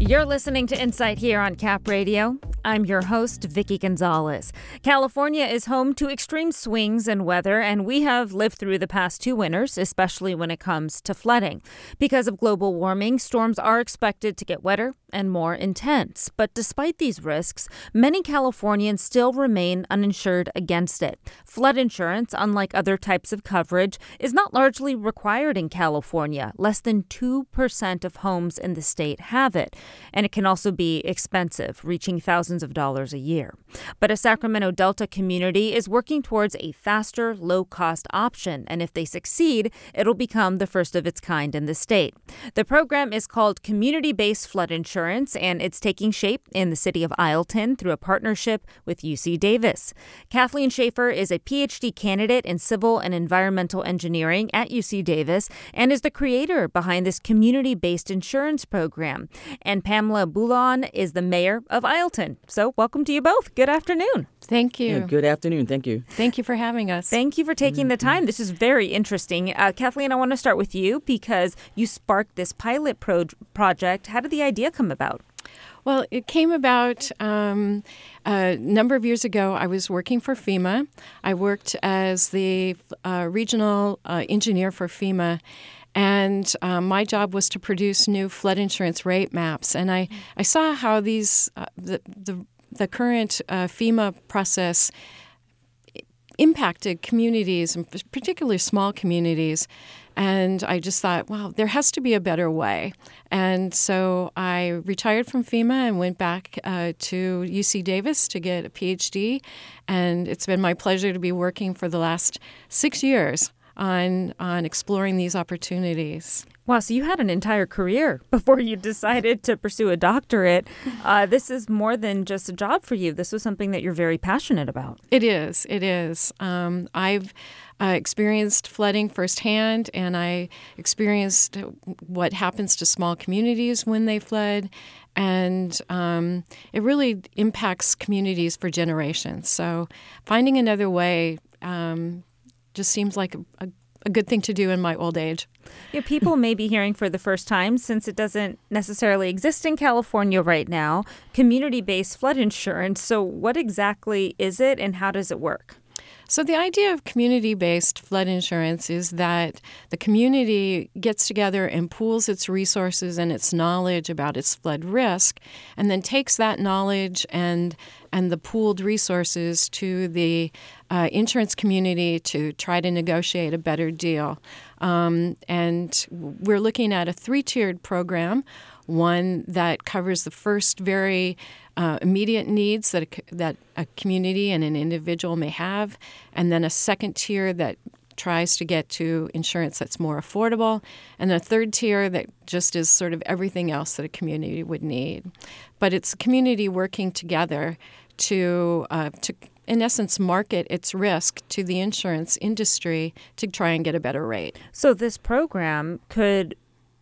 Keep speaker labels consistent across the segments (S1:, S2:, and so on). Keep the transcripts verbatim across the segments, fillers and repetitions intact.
S1: You're listening to Insight here on Cap Radio. I'm your host, Vicky Gonzalez. California is home to extreme swings in weather, and we have lived through the past two winters, especially when it comes to flooding. Because of global warming, storms are expected to get wetter and more intense. But despite these risks, many Californians still remain uninsured against it. Flood insurance, unlike other types of coverage, is not largely required in California. Less than two percent of homes in the state have it. And it can also be expensive, reaching thousands of dollars a year. But a Sacramento Delta community is working towards a faster, low-cost option, and if they succeed, it'll become the first of its kind in the state. The program is called Community-Based Flood Insurance, and it's taking shape in the city of Isleton through a partnership with U C Davis. Kathleen Schaefer is a P H D candidate in civil and environmental engineering at U C Davis and is the creator behind this community-based insurance program. And Pamela Boulon is the mayor of Isleton. So welcome to you both. Good afternoon.
S2: Thank you.
S3: Yeah, good afternoon. Thank you.
S2: Thank you for having us.
S1: Thank you for taking the time. This is very interesting. Uh, Kathleen, I want to start with you because you sparked this pilot pro- project. How did the idea come about?
S2: Well, it came about um, a number of years ago. I was working for FEMA. I worked as the uh, regional uh, engineer for FEMA. And um, my job was to produce new flood insurance rate maps. And I, I saw how these uh, the, the the current uh, FEMA process impacted communities, and particularly small communities. And I just thought, wow, there has to be a better way. And so I retired from FEMA and went back uh, to U C Davis to get a P H D. And it's been my pleasure to be working for the last six years on on exploring these opportunities.
S1: Wow, so you had an entire career before you decided to pursue a doctorate. Uh, this is more than just a job for you. This was something that you're very passionate about.
S2: It is. It is. Um, I've uh, experienced flooding firsthand, and I experienced what happens to small communities when they flood. And um, it really impacts communities for generations. So finding another way um, just seems like a, a, a good thing to do in my old age.
S1: Yeah, people may be hearing for the first time, since it doesn't necessarily exist in California right now, community-based flood insurance. So what exactly is it and how does it work?
S2: So the idea of community-based flood insurance is that the community gets together and pools its resources and its knowledge about its flood risk, and then takes that knowledge and and the pooled resources to the uh, insurance community to try to negotiate a better deal. Um, and we're looking at a three-tiered program, one that covers the first very uh, immediate needs that a, that a community and an individual may have, and then a second tier that tries to get to insurance that's more affordable, and a third tier that just is sort of everything else that a community would need. But it's a community working together to uh, to in essence, market its risk to the insurance industry to try and get a better rate.
S1: So this program could,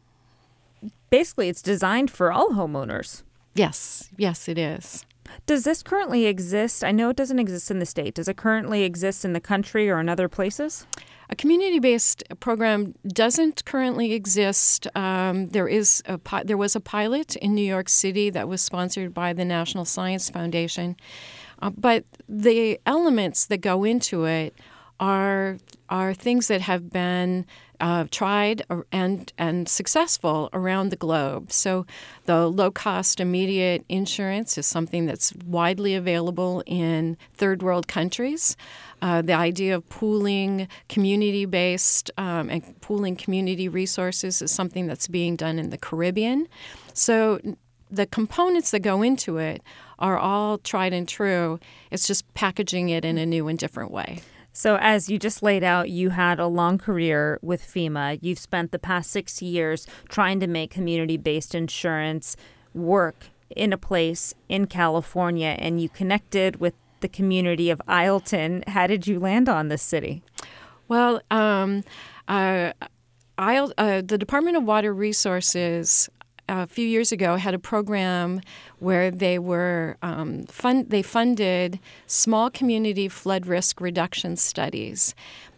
S1: basically, it's designed for all homeowners.
S2: Yes, yes, it is.
S1: Does this currently exist? I know it doesn't exist in the state. Does it currently exist in the country or in other places?
S2: A community-based program doesn't currently exist. Um, there is a pi- there was a pilot in New York City that was sponsored by the National Science Foundation. Uh, but the elements that go into it are are things that have been uh, tried and and successful around the globe. So the low-cost immediate insurance is something that's widely available in third world countries. Uh, the idea of pooling community-based um, and pooling community resources is something that's being done in the Caribbean. So the components that go into it are all tried and true. It's just packaging it in a new and different way.
S1: So as you just laid out, you had a long career with FEMA. You've spent the past six years trying to make community-based insurance work in a place in California, and you connected with the community of Isleton. How did you land on this city?
S2: Well, um, uh, Isle, uh, the Department of Water Resources a few years ago had a program where they were um, fund they funded small community flood risk reduction studies.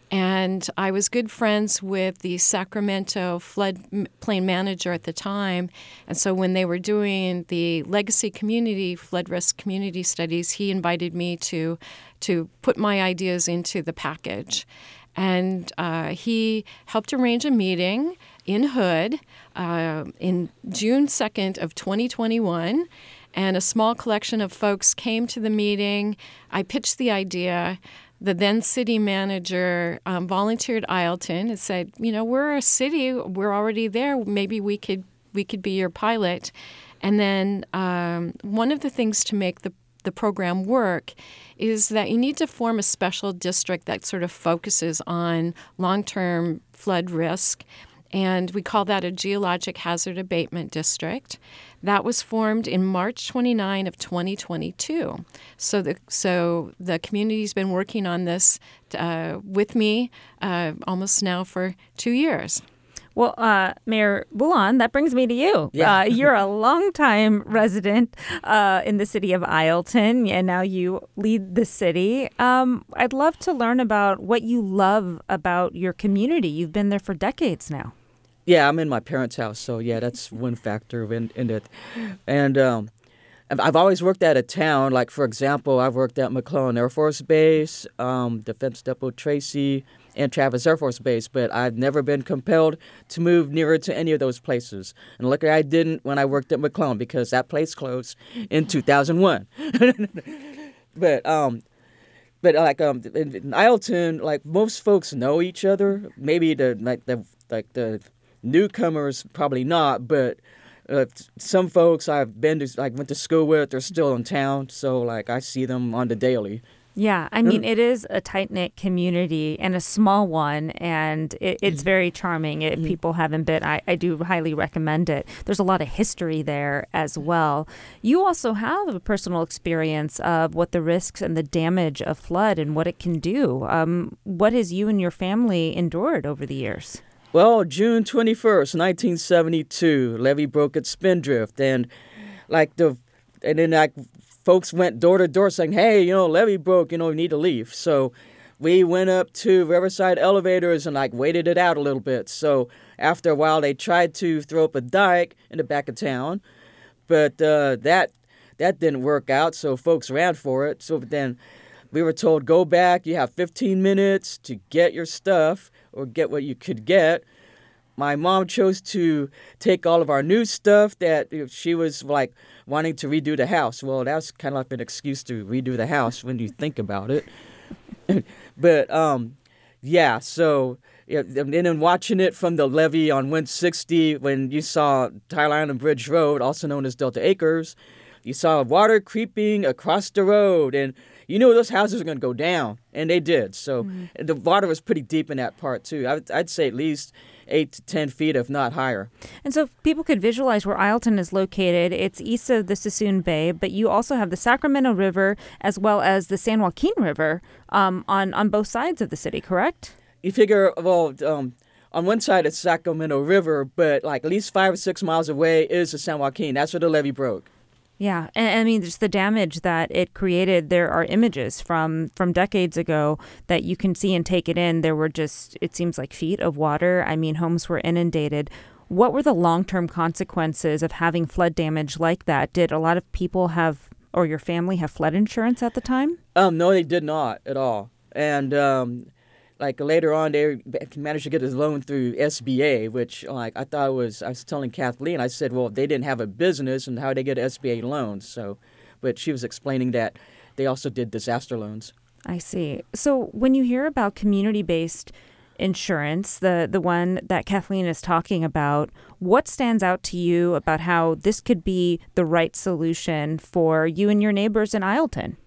S2: And I was good friends with the Sacramento floodplain manager at the time. And so when they were doing the Legacy Community Flood Risk Community Studies, he invited me to, to put my ideas into the package. And uh, he helped arrange a meeting in Hood uh, in June second of twenty twenty-one. And a small collection of folks came to the meeting. I pitched the idea. The then city manager um, volunteered Isleton and said, you know, we're a city, we're already there. Maybe we could we could be your pilot. And then um, one of the things to make the, the program work is that you need to form a special district that sort of focuses on long-term flood risk. And we call that a geologic hazard abatement district. That was formed in March twenty-ninth of twenty twenty-two. So the so the community's been working on this uh, with me uh, almost now for two years.
S1: Well, uh, Mayor Boulon, that brings me to you.
S3: Yeah.
S1: Uh, you're a longtime resident uh, in the city of Isleton, and now you lead the city. Um, I'd love to learn about what you love about your community. You've been there for decades now.
S3: Yeah, I'm in my parents' house, so yeah, that's one factor in, in it. And um, I've I've always worked at a town. Like, for example, I've worked at McClellan Air Force Base, um, Defense Depot Tracy, and Travis Air Force Base, but I've never been compelled to move nearer to any of those places. And luckily I didn't when I worked at McClellan, because that place closed in two thousand one. But um, but like um, in, in Isleton, like most folks know each other. Maybe the like the like the newcomers probably not, but uh, some folks I've been to, like went to school with, are still in town, so like I see them on the daily.
S1: Yeah, I mean, it is a tight-knit community and a small one, and it, it's very charming. If people haven't been, I, I do highly recommend it. There's a lot of history there as well. You also have a personal experience of what the risks and the damage of flood and what it can do. Um, what has you and your family endured over the years?
S3: Well, June twenty-first, nineteen seventy-two, levee broke at Spindrift, and like the, and then like folks went door to door saying, "Hey, you know, levee broke, you know, we need to leave." So we went up to Riverside Elevators and like waited it out a little bit. So after a while, they tried to throw up a dike in the back of town, but uh, that that didn't work out. So folks ran for it. So then we were told, go back. You have fifteen minutes to get your stuff or get what you could get. My mom chose to take all of our new stuff that she was like wanting to redo the house. Well, that's kind of like an excuse to redo the house when you think about it. But um, yeah, so yeah, and then watching it from the levee on one sixty, when you saw Tyler Island Bridge Road, also known as Delta Acres, you saw water creeping across the road, and you knew those houses were going to go down, and they did. So mm-hmm. the water was pretty deep in that part, too. I would, I'd say at least eight to ten feet, if not higher.
S1: And so if people could visualize where Isleton is located, it's east of the Suisun Bay, but you also have the Sacramento River as well as the San Joaquin River um, on, on both sides of the city, correct?
S3: You figure, well, um, on one side it's Sacramento River, but like at least five or six miles away is the San Joaquin. That's where the levee broke.
S1: Yeah, and I mean, just the damage that it created. There are images from, from decades ago that you can see and take it in. There were just, it seems like feet of water. I mean, homes were inundated. What were the long-term consequences of having flood damage like that? Did a lot of people have, or your family have flood insurance at the time?
S3: Um, no, they did not at all. And um, like later on, they managed to get a loan through S B A, which like I thought was, I was telling Kathleen, I said, well, if they didn't have a business, and how did they get S B A loans? So, but she was explaining that they also did disaster loans.
S1: I see. So when you hear about community-based insurance, the, the one that Kathleen is talking about, what stands out to you about how this could be the right solution for you and your neighbors in Isleton?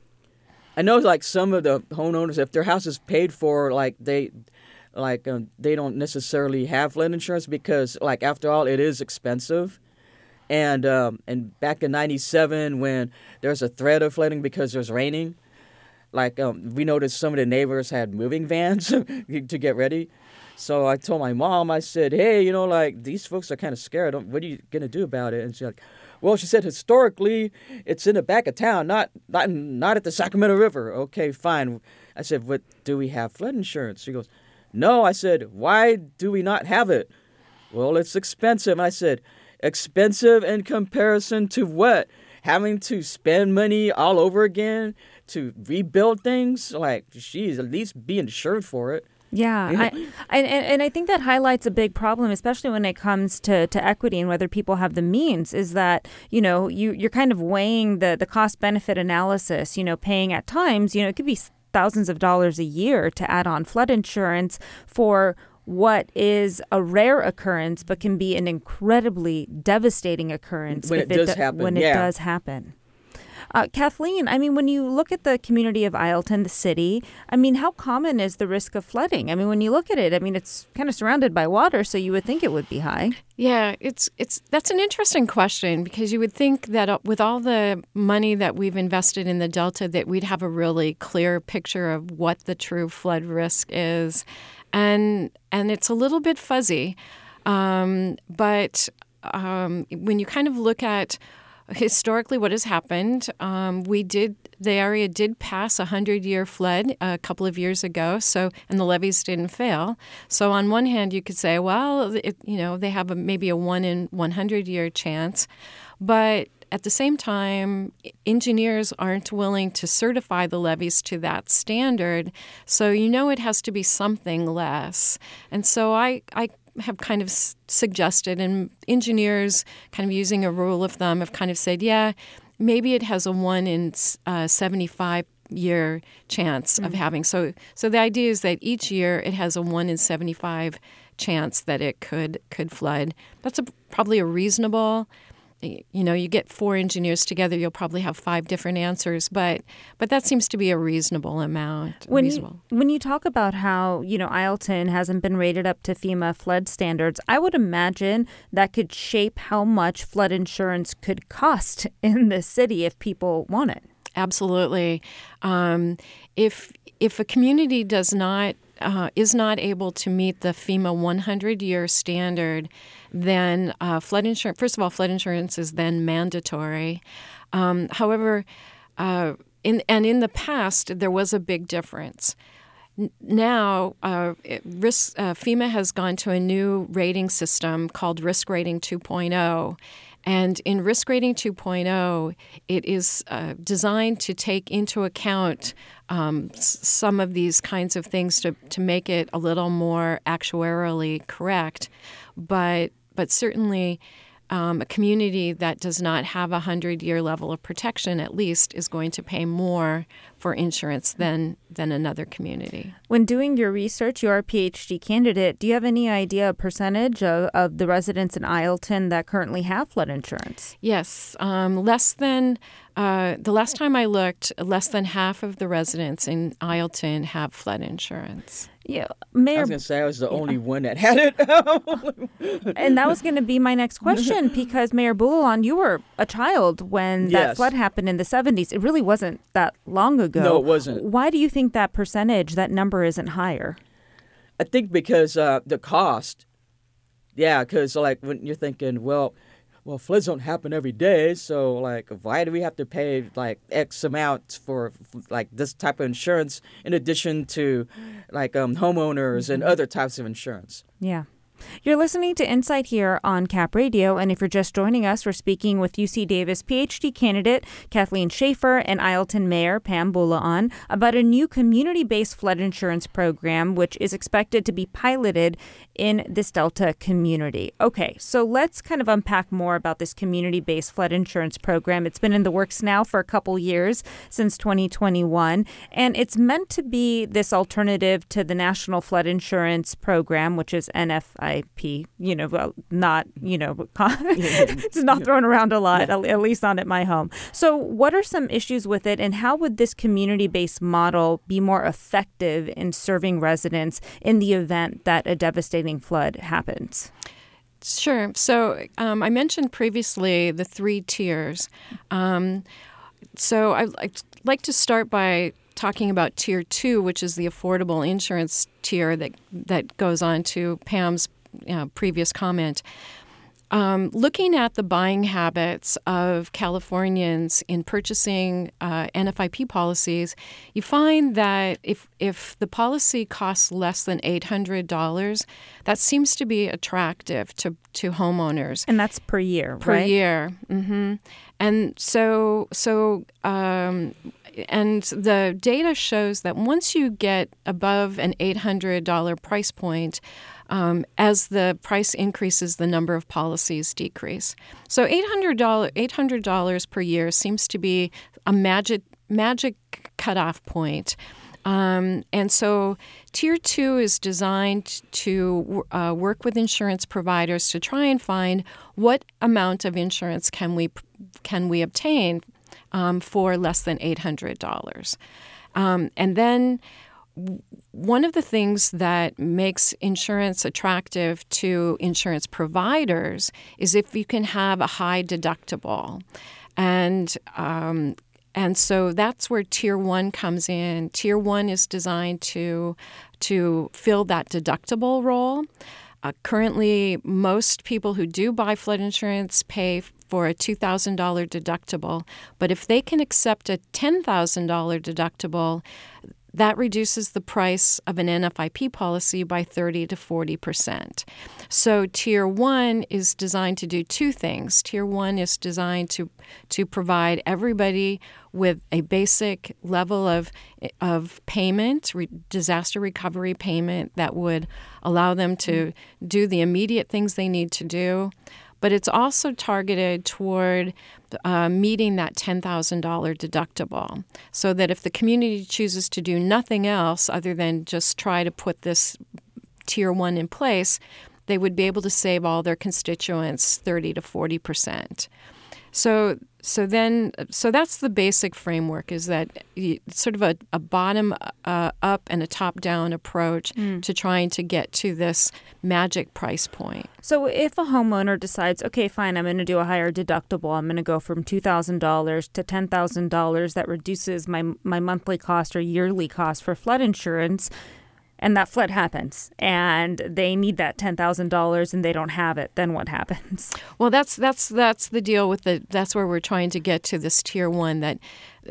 S3: I know, like some of the homeowners, if their house is paid for, like they, like um, they don't necessarily have flood insurance because, like, after all, it is expensive. And um, and back in ninety-seven, when there's a threat of flooding because there's raining, like um, we noticed some of the neighbors had moving vans to get ready. So I told my mom, I said, hey, you know, like these folks are kind of scared. What are you gonna do about it? And she's like, well, she said, historically, it's in the back of town, not not not at the Sacramento River. Okay, fine. I said, what, do we have flood insurance? She goes, no. I said, why do we not have it? Well, it's expensive. I said, expensive in comparison to what? Having to spend money all over again to rebuild things? Like, geez, at least be insured for it.
S1: Yeah, I, and, and I think that highlights a big problem, especially when it comes to, to equity and whether people have the means, is that, you know, you, you're kind of weighing the, the cost-benefit analysis, you know, paying at times, you know, it could be thousands of dollars a year to add on flood insurance for what is a rare occurrence but can be an incredibly devastating occurrence
S3: when
S1: if
S3: it does
S1: do,
S3: happen.
S1: when
S3: yeah.
S1: it does happen. Uh, Kathleen, I mean, when you look at the community of Isleton, the city, I mean, how common is the risk of flooding? I mean, when you look at it, I mean, it's kind of surrounded by water, so you would think it would be high.
S2: Yeah, it's it's that's an interesting question, because you would think that uh, with all the money that we've invested in the Delta, that we'd have a really clear picture of what the true flood risk is, and and it's a little bit fuzzy. Um, but um, when you kind of look at historically what has happened, um, we did the area did pass a hundred-year flood a couple of years ago, so and the levees didn't fail. So on one hand, you could say, well, it, you know, they have a, maybe a one in one hundred year chance, but at the same time, engineers aren't willing to certify the levees to that standard, so you know it has to be something less. And so I, I have kind of suggested, and engineers kind of using a rule of thumb have kind of said, yeah, maybe it has a one in uh, seventy-five year chance mm-hmm. of having. So so the idea is that each year it has a one in seventy-five chance that it could could flood. That's a, probably a reasonable. You know, you get four engineers together, you'll probably have five different answers, but but that seems to be a reasonable amount.
S1: When
S2: reasonable.
S1: you, when you talk about how, you know, Isleton hasn't been rated up to FEMA flood standards, I would imagine that could shape how much flood insurance could cost in the city if people want it.
S2: Absolutely. Um, if if a community does not Uh, is not able to meet the FEMA one hundred year standard, then uh, flood insurance, first of all, flood insurance is then mandatory. Um, however, uh, in and in the past, there was a big difference. N- now, uh, it, risk, uh, FEMA has gone to a new rating system called Risk Rating two point oh. And in Risk Rating two point oh, it is uh, designed to take into account um, s- some of these kinds of things to, to make it a little more actuarially correct. But but certainly um, a community that does not have a hundred-year level of protection, at least, is going to pay more for insurance than than another community.
S1: When doing your research, you're a PhD candidate. Do you have any idea, a percentage of, of the residents in Isleton that currently have flood insurance?
S2: Yes, um, less than uh, the last time I looked, less than half of the residents in Isleton have flood insurance.
S1: Yeah, Mayor.
S3: I was going to say I was the yeah. only one that had it.
S1: And that was going to be my next question, because Mayor Bulalan, you were a child when
S3: yes.
S1: that flood happened in the seventies. It really wasn't that long ago.
S3: No, it wasn't.
S1: Why do you think that percentage, that number isn't higher?
S3: I think because uh, the cost. Yeah, because like when you're thinking, well, well, floods don't happen every day, so like, why do we have to pay like X amount for like this type of insurance in addition to like um, homeowners mm-hmm. and other types of insurance?
S1: Yeah. You're listening to Insight here on Cap Radio, and if you're just joining us, we're speaking with U C Davis PhD candidate Kathleen Schaefer and Isleton Mayor Pam Bulalan about a new community-based flood insurance program, which is expected to be piloted in this Delta community. Okay, so let's kind of unpack more about this community-based flood insurance program. It's been in the works now for a couple years, since twenty twenty-one, and it's meant to be this alternative to the National Flood Insurance Program, which is N F I P, you know, well, not, you know, it's not thrown around a lot, yeah. at least not at my home. So what are some issues with it, and how would this community-based model be more effective in serving residents in the event that a devastating flood happens?
S2: Sure. So um, I mentioned previously the three tiers. Um, so I, I'd like to start by talking about tier two, which is the affordable insurance tier that that goes on to Pam's you know, previous comment. Um, looking at the buying habits of Californians in purchasing uh, N F I P policies, you find that if if the policy costs less than eight hundred dollars, that seems to be attractive to, to homeowners.
S1: And that's per year,
S2: per
S1: right?
S2: Per year. Mm-hmm. And so so um, and the data shows that once you get above an eight hundred dollars price point, Um, as the price increases, the number of policies decrease. So eight hundred dollars eight hundred dollars per year seems to be a magic magic cutoff point. Um, and so Tier two is designed to uh, work with insurance providers to try and find what amount of insurance can we can we obtain um, for less than eight hundred dollars. Um, and then one of the things that makes insurance attractive to insurance providers is if you can have a high deductible. And um, and so that's where Tier one comes in. Tier one is designed to, to fill that deductible role. Uh, currently, most people who do buy flood insurance pay for a two thousand dollars deductible. But if they can accept a ten thousand dollars deductible, that reduces the price of an N F I P policy by thirty to forty percent. So Tier one is designed to do two things. Tier one is designed to to provide everybody with a basic level of of payment, re, disaster recovery payment that would allow them to do the immediate things they need to do. But it's also targeted toward uh, meeting that ten thousand dollars deductible, so that if the community chooses to do nothing else other than just try to put this Tier one in place, they would be able to save all their constituents thirty to forty percent. So so then so that's the basic framework, is that you, sort of a, a bottom uh, up and a top down approach mm. to trying to get to this magic price point.
S1: So if a homeowner decides, okay, fine, I'm going to do a higher deductible, I'm going to go from two thousand dollars to ten thousand dollars, that reduces my my monthly cost or yearly cost for flood insurance, and that flood happens, and they need that ten thousand dollars and they don't have it, then what happens?
S2: Well, that's that's that's the deal with the. That's where we're trying to get to this Tier one. That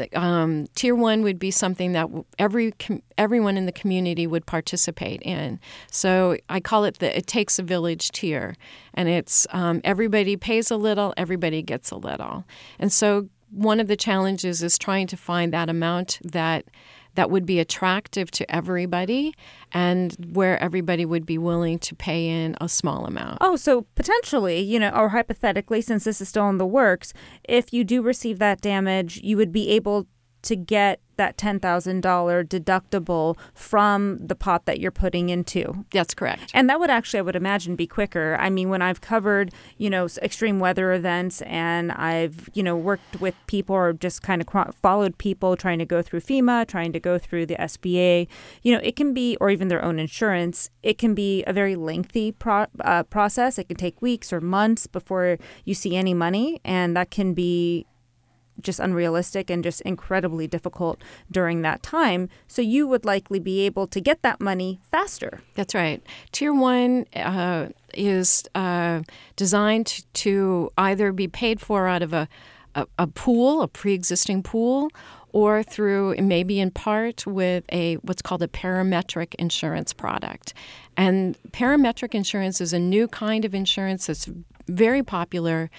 S2: um, Tier one would be something that every everyone in the community would participate in. So I call it the "It Takes a Village" tier, and it's um, everybody pays a little, everybody gets a little, and so one of the challenges is trying to find that amount that. that would be attractive to everybody and where everybody would be willing to pay in a small amount.
S1: Oh, so potentially, you know, or hypothetically, since this is still in the works, if you do receive that damage, you would be able to get that ten thousand dollars deductible from the pot that you're putting into.
S2: That's correct.
S1: And that would actually, I would imagine, be quicker. I mean, when I've covered, you know, extreme weather events and I've, you know, worked with people or just kind of followed people trying to go through FEMA, trying to go through the S B A, you know, it can be, or even their own insurance, it can be a very lengthy pro- uh, process. It can take weeks or months before you see any money, and that can be just unrealistic and just incredibly difficult during that time. So you would likely be able to get that money faster.
S2: That's right. Tier one uh, is uh, designed to either be paid for out of a, a, a pool, a pre-existing pool, or through, maybe in part, with a what's called a parametric insurance product. And parametric insurance is a new kind of insurance that's very popular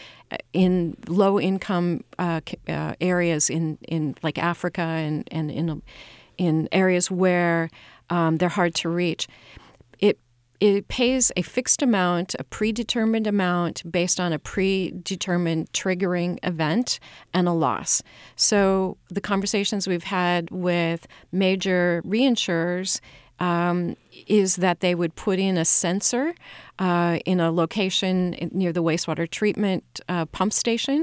S2: in low-income uh, uh, areas in, in like Africa and, and in in areas where um, they're hard to reach. It it pays a fixed amount, a predetermined amount based on a predetermined triggering event and a loss. So the conversations we've had with major reinsurers Um, is that they would put in a sensor uh, in a location near the wastewater treatment uh, pump station.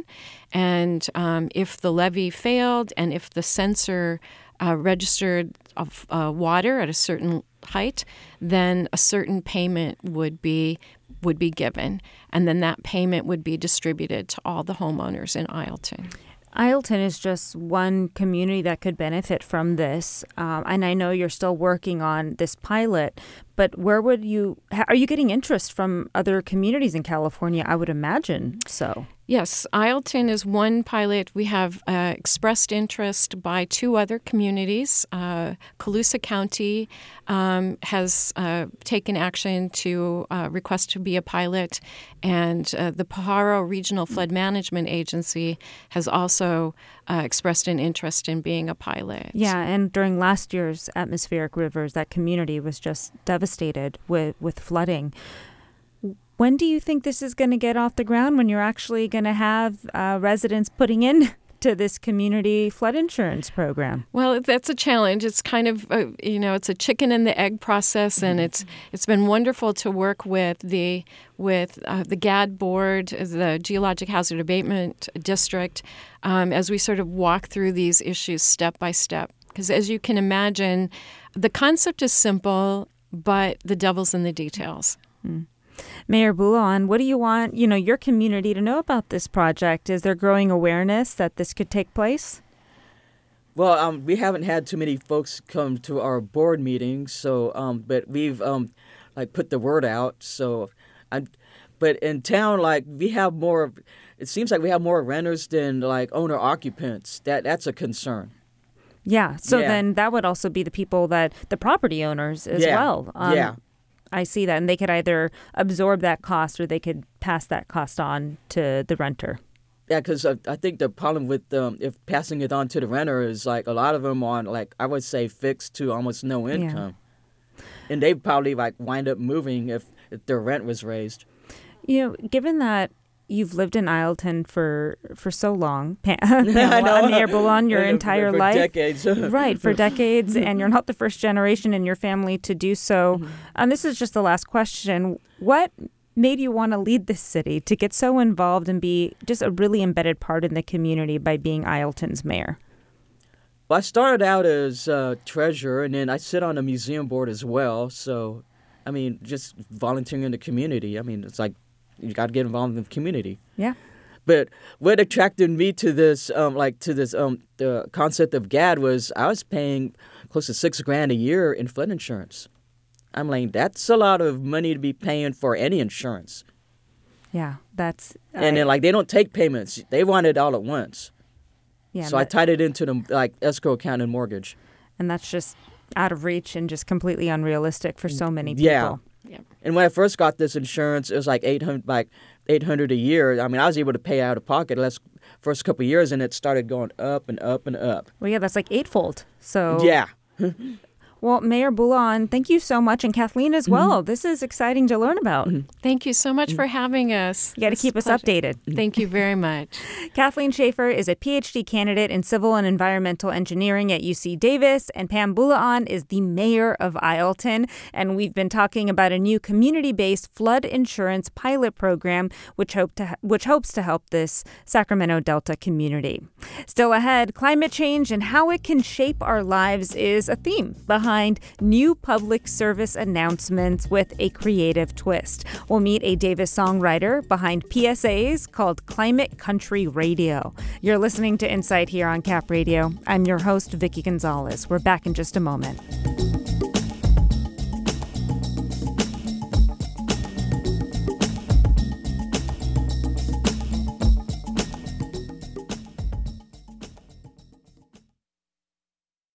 S2: And um, if the levee failed and if the sensor uh, registered of uh, water at a certain height, then a certain payment would be would be given. And then that payment would be distributed to all the homeowners in Isleton.
S1: Isleton is just one community that could benefit from this. Um, and I know you're still working on this pilot, but where would you, are you getting interest from other communities in California? I would imagine so.
S2: Yes, Isleton is one pilot. We have uh, expressed interest by two other communities. Uh, Colusa County um, has uh, taken action to uh, request to be a pilot, and uh, the Pajaro Regional Flood Management Agency has also uh, expressed an interest in being a pilot.
S1: Yeah, and during last year's atmospheric rivers, that community was just devastated with, with flooding. When do you think this is going to get off the ground, when you're actually going to have uh, residents putting in to this community flood insurance program?
S2: Well, that's a challenge. It's kind of, a, you know, it's a chicken and the egg process, and it's it's been wonderful to work with the with uh, the G A D board, the Geologic Hazard Abatement District, um, as we sort of walk through these issues step by step. Because as you can imagine, the concept is simple, but the devil's in the details.
S1: Mm. Mayor Bulawan, what do you want, you know, your community to know about this project? Is there growing awareness that this could take place?
S3: Well, um, we haven't had too many folks come to our board meetings, so um, but we've um, like put the word out. So, I, but in town, like we have more. It seems like we have more renters than like owner occupants. That that's a concern.
S1: Yeah. So
S3: yeah.
S1: then that would also be the people that the property owners as
S3: yeah.
S1: well. Um,
S3: yeah.
S1: I see that. And they could either absorb that cost or they could pass that cost on to the renter.
S3: Yeah, because I, I think the problem with um, if passing it on to the renter is like a lot of them on like I would say fixed to almost no income. Yeah. And they probably like wind up moving if, if their rent was raised. You
S1: know, given that you've lived in Isleton for for so long, Pam, Pamela, Mayor Bulawan, your entire
S3: for
S1: life.
S3: For decades.
S1: Right, for decades, and you're not the first generation in your family to do so. Mm-hmm. And this is just the last question. What made you want to lead this city, to get so involved and be just a really embedded part in the community by being Isleton's mayor?
S3: Well, I started out as uh, treasurer, and then I sit on the museum board as well. So, I mean, just volunteering in the community. I mean, it's like, you got to get involved in the community.
S1: Yeah.
S3: But what attracted me to this, um, like to this, um, the concept of G A D was I was paying close to six grand a year in flood insurance. I'm like, that's a lot of money to be paying for any insurance.
S1: Yeah, that's.
S3: And
S1: I,
S3: then like they don't take payments; they want it all at once.
S1: Yeah.
S3: So that, I tied it into the like escrow account and mortgage.
S1: And that's just out of reach and just completely unrealistic for so many people.
S3: Yeah. Yeah. And when I first got this insurance, it was like eight hundred, like eight hundred a year. I mean, I was able to pay out of pocket last first couple of years, and it started going up and up and up.
S1: Well, yeah, that's like eightfold. So
S3: yeah.
S1: Well, Mayor Bulawan, thank you so much, and Kathleen as well. Mm-hmm. This is exciting to learn about.
S2: Mm-hmm. Thank you so much for having us.
S1: You got to keep us
S2: pleasure.
S1: updated.
S2: Thank you very much.
S1: Kathleen Schaefer is a P H D candidate in civil and environmental engineering at U C Davis, and Pam Bulawan is the mayor of Isleton. And we've been talking about a new community-based flood insurance pilot program, which hope to which hopes to help this Sacramento Delta community. Still ahead, climate change and how it can shape our lives is a theme behind new public service announcements with a creative twist. We'll meet a Davis songwriter behind P S As called Climate Country Radio. You're listening to Insight here on Cap Radio. I'm your host, Vicki Gonzalez. We're back in just a moment.